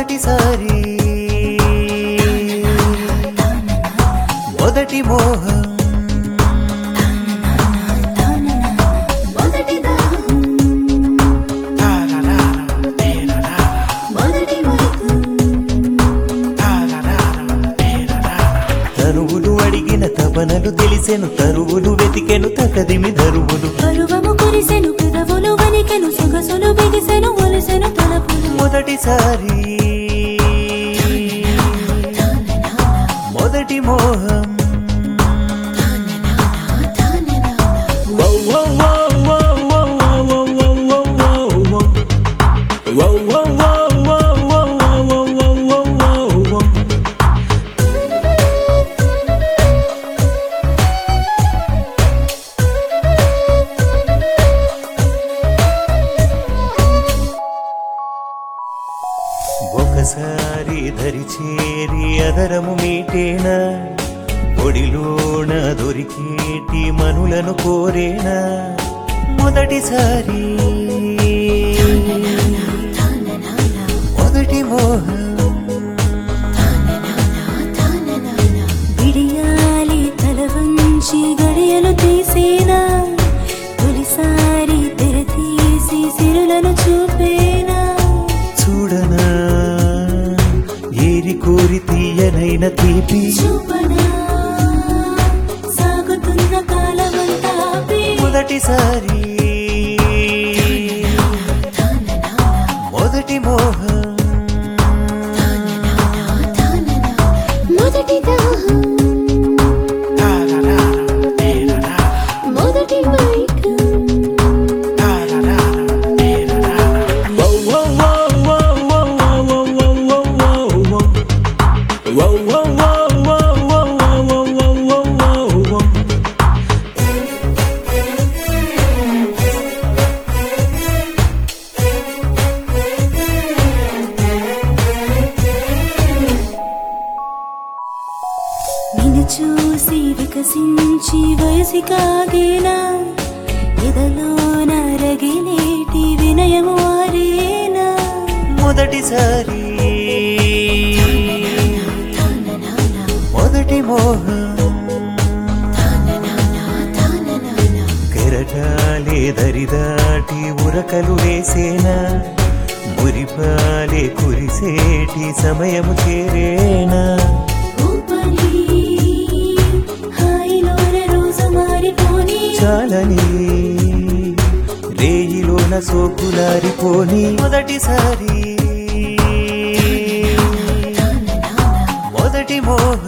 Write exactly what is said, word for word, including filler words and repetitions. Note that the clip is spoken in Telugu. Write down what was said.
మొదటిసారి మొదటి మోహం తరువులు అడిగిన తపనలు తెలిసెను తరువులు వెతికెను తకదిమి ధరువులు పరువము కురిసెను పెదవులు వలికెను సొగసులు బిగిసెను ఒలిసెను తలపులు మొదటిసారి మొదటి మోహం ఒకసారి ధరి చేరి అదరము మీటేనా ఒడిలోన దొరికేటి మనులను కోరేనా మొదటిసారి మొదటి మోహం విడియాలి తల వంచి గడియలు తీసేనా తొలిసారి తెర తీసి సిరులను చూపేనా చూడనా ఏరి కోరి తీయనైన తీపి చూపనా సాగుతున్న కాలమంతా మొదటిసారి మొదటి మోహం మొదటి దాహం మొదటి మైకం నిన్ను చూసి వికసించి వయసి కాగేనా ఎదలోన రగిలేటి వినయము ఆరేనా మొదటిసారి మొదటి మోహం కెరటాలే దరిదాటి ఉరకలు వేసేనా మురిపాలే కురిసేటి సమయము చేరేనా ఊపరి హాయిలోన రోజు మారిపోని చాలని రేయిలోన సోకులారిపోని మొదటిసారి మొదటి మోహం